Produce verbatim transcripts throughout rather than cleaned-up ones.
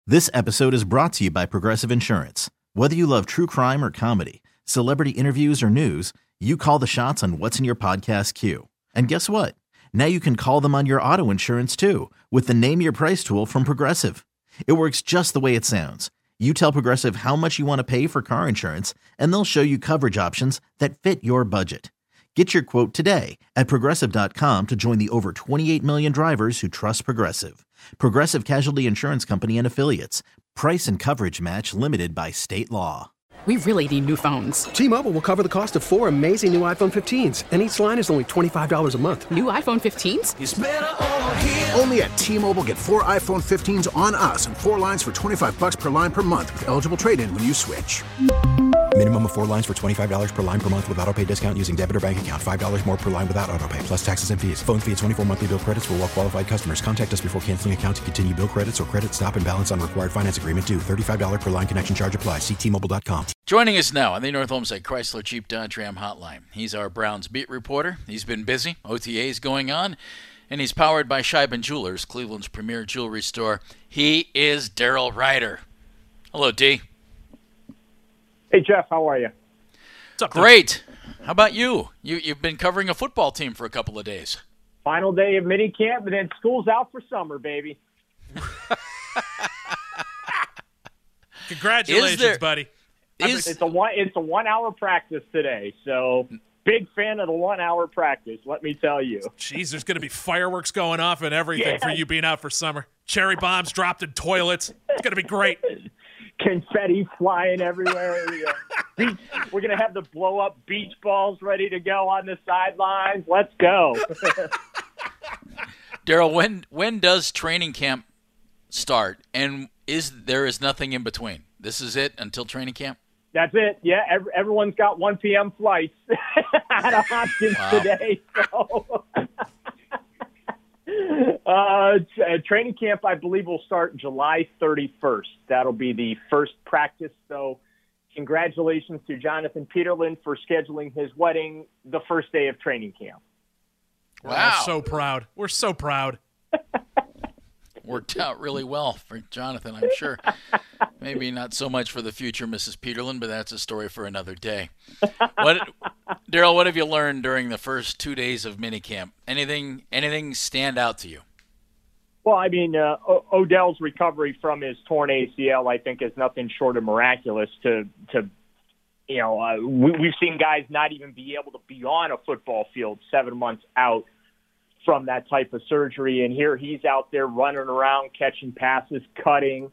This episode is brought to you by Progressive Insurance. Whether you love true crime or comedy, celebrity interviews or news, you call the shots on what's in your podcast queue. And guess what? Now you can call them on your auto insurance too with the Name Your Price tool from Progressive. It works just the way it sounds. You tell Progressive how much you want to pay for car insurance, and they'll show you coverage options that fit your budget. Get your quote today at Progressive dot com to join the over twenty-eight million drivers who trust Progressive. Progressive Casualty Insurance Company and Affiliates. Price and coverage match limited by state law. We really need new phones. T-Mobile will cover the cost of four amazing new iPhone fifteens, and each line is only twenty-five dollars a month. New iPhone fifteens? It's better over here. Only at T-Mobile, get four iPhone fifteens on us and four lines for twenty-five bucks per line per month with eligible trade-in when you switch. Minimum of four lines for twenty-five dollars per line per month with autopay discount using debit or bank account. five dollars more per line without autopay, plus taxes and fees. Phone fee at twenty-four monthly bill credits for well-qualified customers. Contact us before canceling account to continue bill credits or credit stop and balance on required finance agreement due. thirty-five dollars per line connection charge applies. See T Mobile dot com. Joining us now on the North Olmsted Chrysler Jeep Dodge Ram Hotline. He's our Browns beat reporter. He's been busy. O T As going on. And he's powered by Scheiben Jewelers, Cleveland's premier jewelry store. He is Daryl Ryder. Hello, D. Hey, Jeff. How are you? What's up, Great. Dude? How about you? you? You've been covering a football team for a couple of days. Final day of mini camp, and then school's out for summer, baby. Congratulations, there, buddy. Is, it's a one. It's a one-hour practice today, so big fan of the one-hour practice. Let me tell you. Jeez, there's going to be fireworks going off and everything yeah. for you being out for summer. Cherry bombs dropped in toilets. It's going to be great. Confetti flying everywhere. Beach, we're going to have the blow-up beach balls ready to go on the sidelines. Let's go. Daryl, when when does training camp start? And is there is nothing in between? This is it until training camp? That's it. Yeah, every, everyone's got one p.m. flights out of Hopkins wow. today. So. Uh, training camp, I believe, will start July thirty-first. That'll be the first practice. So congratulations to Jonathan Peterlin for scheduling his wedding the first day of training camp. Wow. We're so proud. We're so proud. Worked out really well for Jonathan, I'm sure. Maybe not so much for the future Missus Peterlin, but that's a story for another day. What, Daryl, what have you learned during the first two days of minicamp? Anything, anything stand out to you? Well, I mean, uh, o- Odell's recovery from his torn A C L, I think, is nothing short of miraculous. To, to you know, uh, we, we've seen guys not even be able to be on a football field seven months out from that type of surgery, and here he's out there running around, catching passes, cutting.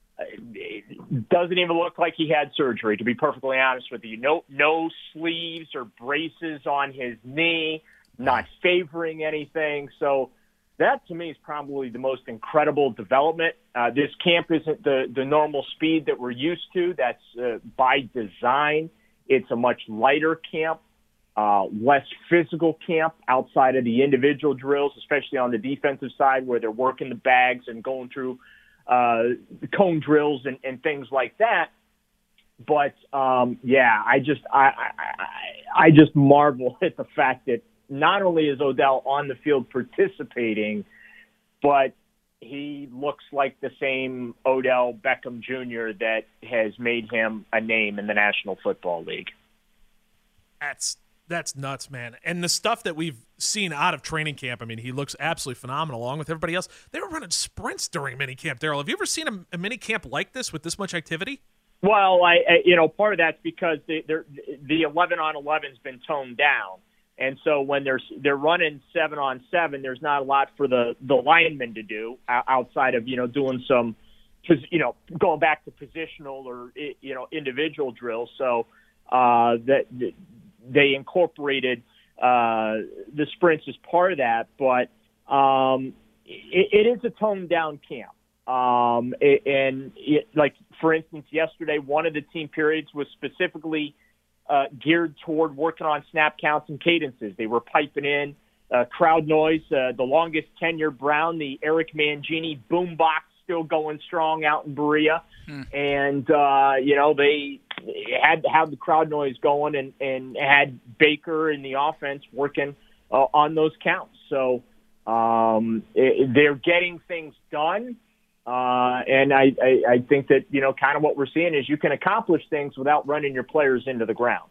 It doesn't even look like he had surgery, to be perfectly honest with you. No, no sleeves or braces on his knee, not favoring anything. So that, to me, is probably the most incredible development. Uh, this camp isn't the, the normal speed that we're used to. That's uh, by design. It's a much lighter camp. Uh, less physical camp outside of the individual drills, especially on the defensive side where they're working the bags and going through uh, cone drills and, and things like that. But, um, yeah, I just I, I, I just marvel at the fact that not only is Odell on the field participating, but he looks like the same Odell Beckham Junior that has made him a name in the National Football League. That's That's nuts, man. And the stuff that we've seen out of training camp, I mean, he looks absolutely phenomenal along with everybody else. They were running sprints during minicamp, Daryl. Have you ever seen a, a minicamp like this with this much activity? Well, I, I you know, part of that's because the the eleven on eleven's been toned down. And so when they're, they're running seven on seven, there's not a lot for the, the linemen to do outside of, you know, doing some, you know, going back to positional or, you know, individual drills. So uh, that, that they incorporated uh, the sprints as part of that, but um, it, it is a toned down camp. Um, it, and it, like, for instance, yesterday, one of the team periods was specifically uh, geared toward working on snap counts and cadences. They were piping in uh, crowd noise, uh, the longest tenure Brown, the Eric Mangini boombox still going strong out in Berea. Hmm. And, uh, you know, they had to have the crowd noise going and, and had Baker and the offense working uh, on those counts. So um, it, they're getting things done. Uh, and I, I, I think that, you know, kind of what we're seeing is you can accomplish things without running your players into the ground.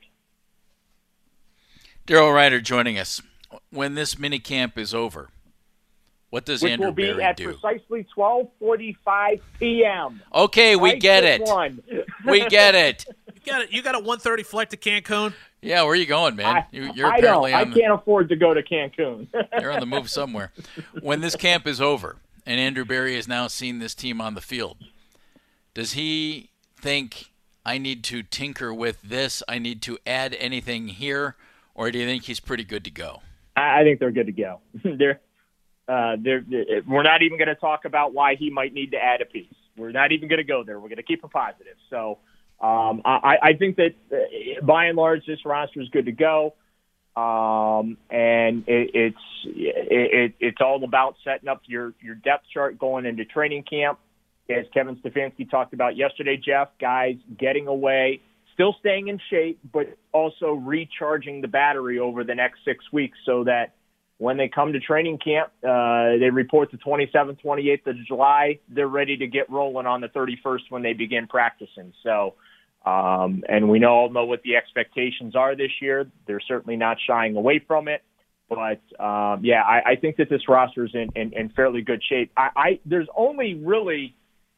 Daryl Ryder joining us. When this mini camp is over, what does Which Andrew will be Berry at do? precisely twelve forty-five p.m. Okay, we Right get at it. one. We get it. You got it. You got a one thirty flight to Cancun. Yeah, where are you going, man? I, You, you're I apparently don't. on I the, can't afford to go to Cancun. you're on the move somewhere. When this camp is over and Andrew Berry has now seen this team on the field, does he think I need to tinker with this? I need to add anything here, or do you think he's pretty good to go? I, I think they're good to go. they're, uh, they're, we're not even going to talk about why he might need to add a piece. We're not even going to go there. We're going to keep it positive. So um, I, I think that uh, by and large, this roster is good to go. Um, and it, it's it, it, it's all about setting up your, your depth chart going into training camp. As Kevin Stefanski talked about yesterday, Jeff, guys getting away, still staying in shape, but also recharging the battery over the next six weeks so that when they come to training camp, uh, they report the twenty-seventh, twenty-eighth of July, they're ready to get rolling on the thirty-first when they begin practicing. So, um, and we know, all know what the expectations are this year. They're certainly not shying away from it. But, um, yeah, I, I think that this roster is in, in, in fairly good shape. I, I There's only really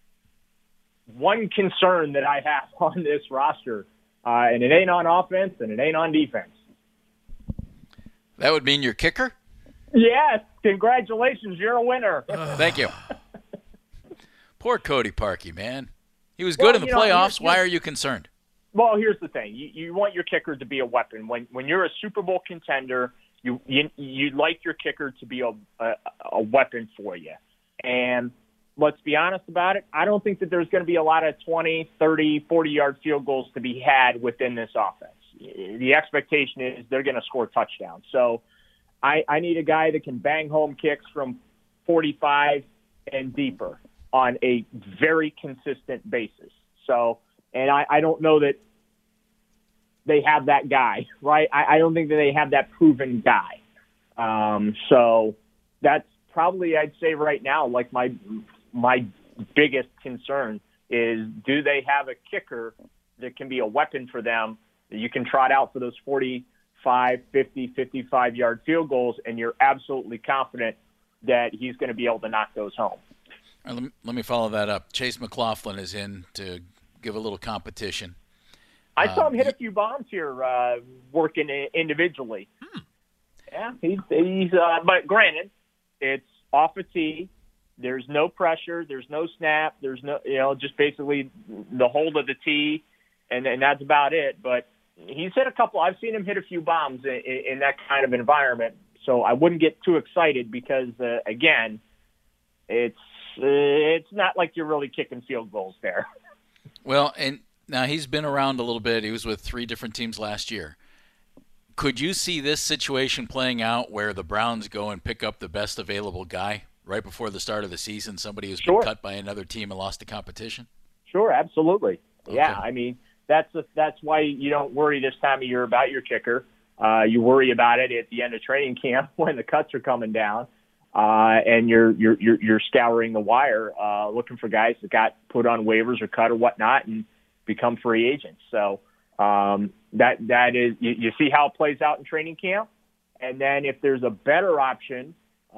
one concern that I have on this roster, uh, and it ain't on offense and it ain't on defense. That would mean your kicker? Yes, congratulations, you're a winner. Thank you. Poor Cody Parkey, man. He was Well, good in the you know, playoffs. you're- Why are you concerned? Well, here's the thing: you, you want your kicker to be a weapon. When when you're a Super Bowl contender, you you you like your kicker to be a a, a weapon for you. And let's be honest about it, I don't think that there's going to be a lot of twenty, thirty, forty-yard field goals to be had within this offense. The expectation is they're going to score touchdowns. So I, I need a guy that can bang home kicks from forty-five and deeper on a very consistent basis. So, and I, I don't know that they have that guy, right? I, I don't think that they have that proven guy. Um, so that's probably, I'd say right now, like my my biggest concern is, do they have a kicker that can be a weapon for them that you can trot out for those forty-five, fifty, fifty-five-yard field goals, and you're absolutely confident that he's going to be able to knock those home. All right, let, me, let me follow that up. Chase McLaughlin is in to give a little competition. I saw Um, him hit he- a few bombs here uh, working i- individually. Hmm. Yeah, he's, he's uh, but granted, it's off a tee. There's no pressure. There's no snap. There's no, you know, just basically the hold of the tee, and, and that's about it. But he's hit a couple. I've seen him hit a few bombs in, in that kind of environment. So I wouldn't get too excited because, uh, again, it's uh, it's not like you're really kicking field goals there. Well, and now he's been around a little bit. He was with three different teams last year. Could you see this situation playing out where the Browns go and pick up the best available guy right before the start of the season, somebody who's Sure. been cut by another team and lost the competition? Sure, absolutely. Okay. Yeah, I mean, that's a, that's why you don't worry this time of year about your kicker. Uh, you worry about it at the end of training camp when the cuts are coming down, uh, and you're you're you're, you're scouring the wire, uh, looking for guys that got put on waivers or cut or whatnot and become free agents. So um, that that is you, you see how it plays out in training camp, and then if there's a better option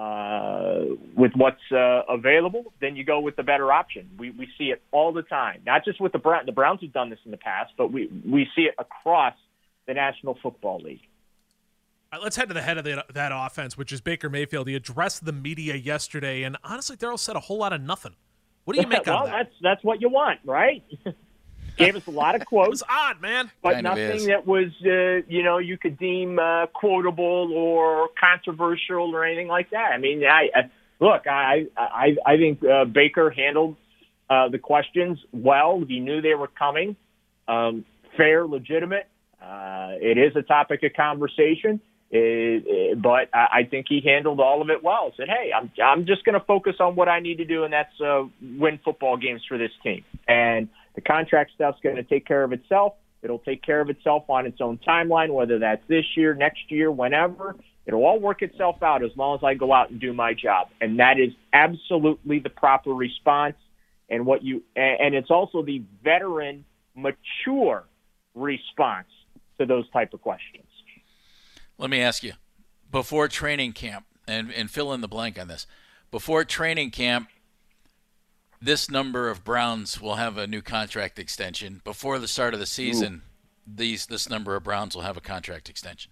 uh, with what's uh, available, then you go with the better option. We we see it all the time, not just with the Browns. The Browns have done this in the past, but we we see it across the National Football League. All right, let's head to the head of the, that offense, which is Baker Mayfield. He addressed the media yesterday, and honestly, Darryl said a whole lot of nothing. What do you make well, out of that? that's that's what you want, right? Gave us a lot of It quotes, was odd, man. but Kind of nothing is. that was uh, you know you could deem uh, quotable or controversial or anything like that. I mean, I, I look, I I I think uh, Baker handled uh, the questions well. He knew they were coming, um, fair, legitimate. Uh, it is a topic of conversation. It, it, but I, I think he handled all of it well. Said, "Hey, I'm I'm just going to focus on what I need to do, and that's uh, win football games for this team. And the contract stuff's going to take care of itself. It'll take care of itself on its own timeline, whether that's this year, next year, whenever. It'll all work itself out as long as I go out and do my job." And that is absolutely the proper response. and what you and it's also the veteran, mature response to those type of questions. Let me ask you, before training camp, and, and fill in the blank on this, before training camp, this number of Browns will have a new contract extension. Before the start of the season, Ooh. these this number of Browns will have a contract extension.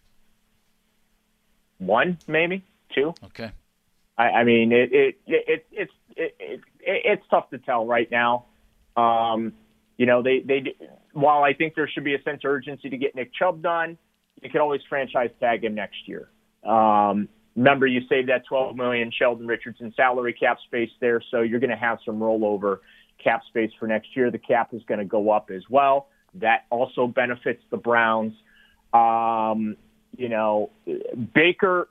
One, maybe two. Okay. I, I mean, it it, it it's it, it, it's tough to tell right now. Um, you know, they they while I think there should be a sense of urgency to get Nick Chubb done, you could always franchise tag him next year. Um, remember, you saved that twelve million dollars Sheldon Richardson salary cap space there, so you're going to have some rollover cap space for next year. The cap is going to go up as well. That also benefits the Browns. Um, you know, Baker,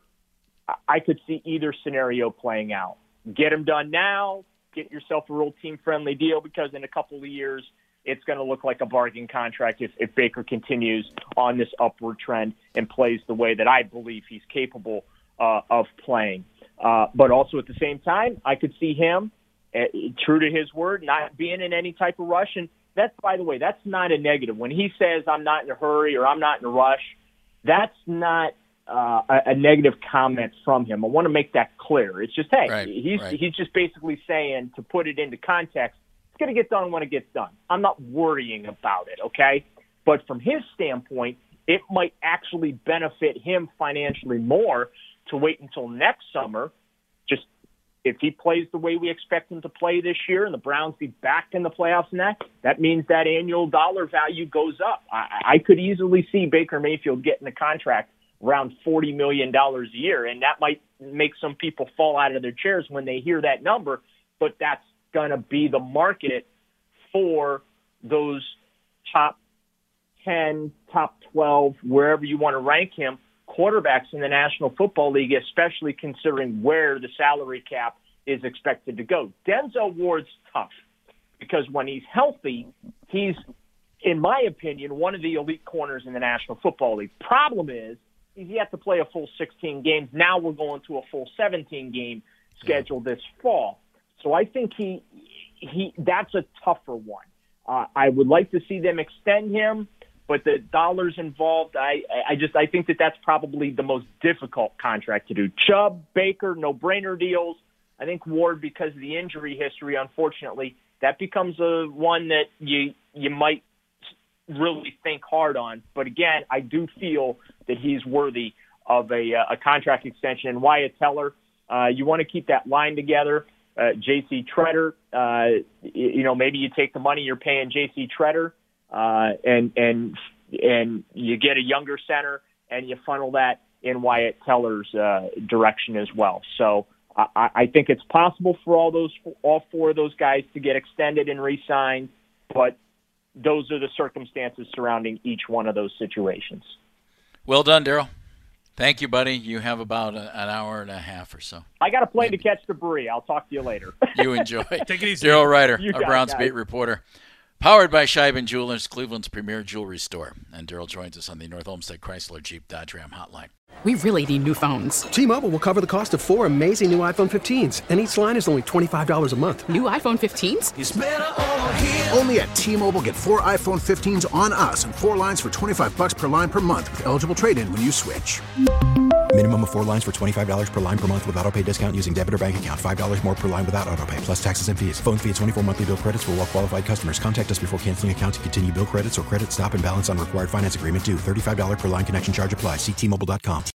I could see either scenario playing out. Get him done now, get yourself a real team-friendly deal, because in a couple of years, it's going to look like a bargain contract if, if Baker continues on this upward trend and plays the way that I believe he's capable uh, of playing. Uh, but also at the same time, I could see him, uh, true to his word, not being in any type of rush. And that's, by the way, that's not a negative. When he says I'm not in a hurry or I'm not in a rush, that's not uh, a, a negative comment from him. I want to make that clear. It's just, hey, right, he's right. he's just basically saying, to put it into context, it's going to get done when it gets done. I'm not worrying about it, okay? But from his standpoint, it might actually benefit him financially more to wait until next summer. Just if he plays the way we expect him to play this year and the Browns be back in the playoffs and that, that means that annual dollar value goes up. I, I could easily see Baker Mayfield getting a contract around forty million dollars a year, and that might make some people fall out of their chairs when they hear that number, but that's going to be the market for those top ten, top twelve, wherever you want to rank him, quarterbacks in the National Football League, especially considering where the salary cap is expected to go. Denzel Ward's tough because when he's healthy, he's, in my opinion, one of the elite corners in the National Football League. Problem is, he's yet to play a full sixteen games. Now we're going to a full seventeen game schedule this fall. So I think he he that's a tougher one. Uh, I would like to see them extend him, but the dollars involved, I I just I think that that's probably the most difficult contract to do. Chubb, Baker, no-brainer deals. I think Ward, because of the injury history, unfortunately, that becomes a one that you you might really think hard on. But again, I do feel that he's worthy of a a contract extension. And Wyatt Teller, uh, you want to keep that line together. Uh, J C Treader, uh, you know, maybe you take the money you're paying J C Treader, uh, and and and you get a younger center, and you funnel that in Wyatt Teller's uh, direction as well. So I, I think it's possible for all those all four of those guys to get extended and re-signed, but those are the circumstances surrounding each one of those situations. Well done, Daryl. Thank you, buddy. You have about a, an hour and a half or so. I got a plane Maybe. to catch debris. I'll talk to you later. You enjoy. Take it easy. Daryl Ryder, you our Browns guys. beat reporter. Powered by Scheiben Jewelers, Cleveland's premier jewelry store. And Daryl joins us on the North Olmsted Chrysler Jeep Dodge Ram hotline. We really need new phones. T-Mobile will cover the cost of four amazing new iPhone fifteens, and each line is only twenty-five dollars a month. New iPhone fifteens? It's better over here. Only at T-Mobile, get four iPhone fifteens on us and four lines for twenty-five bucks per line per month with eligible trade-in when you switch. Minimum of four lines for twenty-five dollars per line per month with autopay discount using debit or bank account. five dollars more per line without autopay, plus taxes and fees. Phone fee at twenty-four monthly bill credits for well-qualified customers. Contact us before canceling account to continue bill credits or credit stop and balance on required finance agreement due. thirty-five dollars per line connection charge applies. See T Mobile dot com.